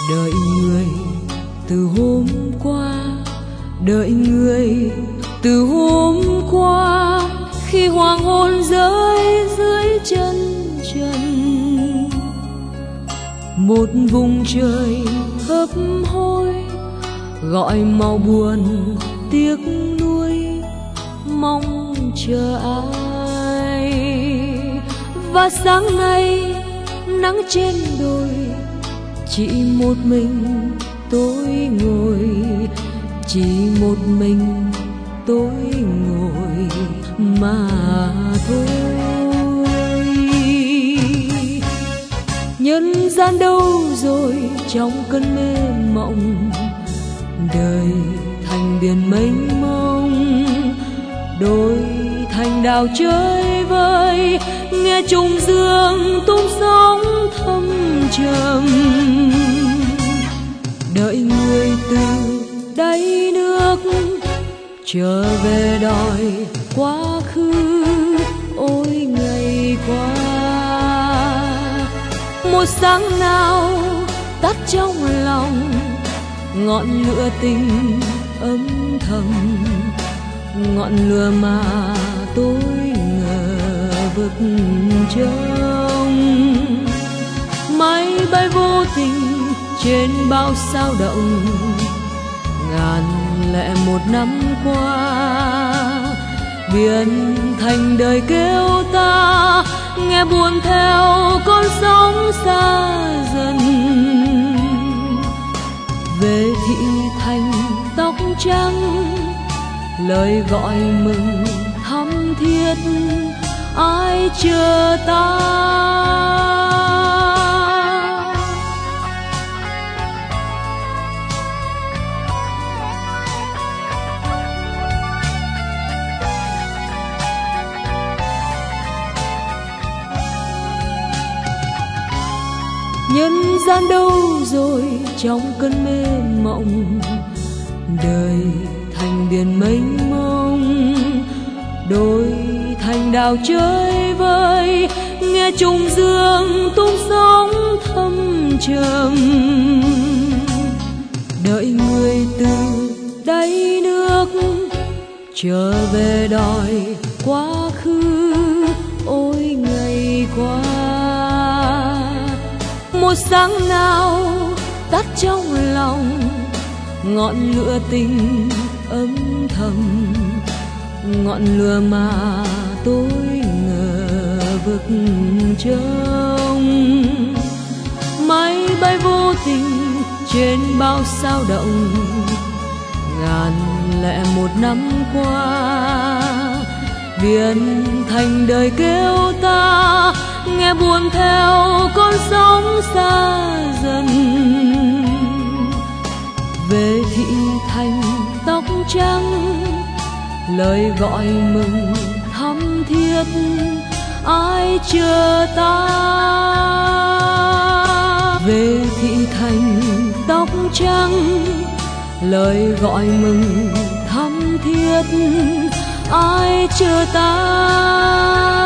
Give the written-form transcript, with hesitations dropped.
Đợi người từ hôm qua, đợi người từ hôm qua, khi hoàng hôn rơi dưới chân trần. Một vùng trời hấp hối gọi màu buồn tiếc nuối, mong chờ ai. Và sáng nay nắng trên đồi, chỉ một mình tôi ngồi, chỉ một mình tôi ngồi mà thôi. Nhân gian đâu rồi trong cơn mê mộng, đời thành biển mênh mông, đôi thành đào chơi vơi, nghe trùng dương tung sóng thâm trầm. Đợi người từ đáy nước trở về đòi quá khứ, ôi ngày qua. Một sáng nào tắt trong lòng, ngọn lửa tình âm thầm, ngọn lửa mà tôi ngờ vực trông. Máy bay vô tình trên bao sao động, ngàn lẻ một năm qua, biển thành đời kêu ta, nghe buồn theo con sóng xa dần. Về thị thành tóc trắng, lời gọi mừng thắm thiết, ai chờ ta. Nhân gian đâu rồi trong cơn mê mộng, đời thành biển mênh mông, đôi thành đào chơi vơi, nghe trùng dương tung sóng thâm trầm. Đợi người từ đáy nước trở về đòi quá khứ, ôi ngày qua. Một sáng nào tắt trong lòng, ngọn lửa tình âm thầm, ngọn lửa mà tôi ngờ vực trông. Máy bay vô tình trên bao sao động, ngàn lẻ một năm qua, biển thành đời kêu ta, nghe buồn theo con sóng xa dần. Về thị thành tóc trắng, lời gọi mừng thắm thiết, ai chờ ta. Về thị thành tóc trắng, lời gọi mừng thắm thiết, ai chờ ta.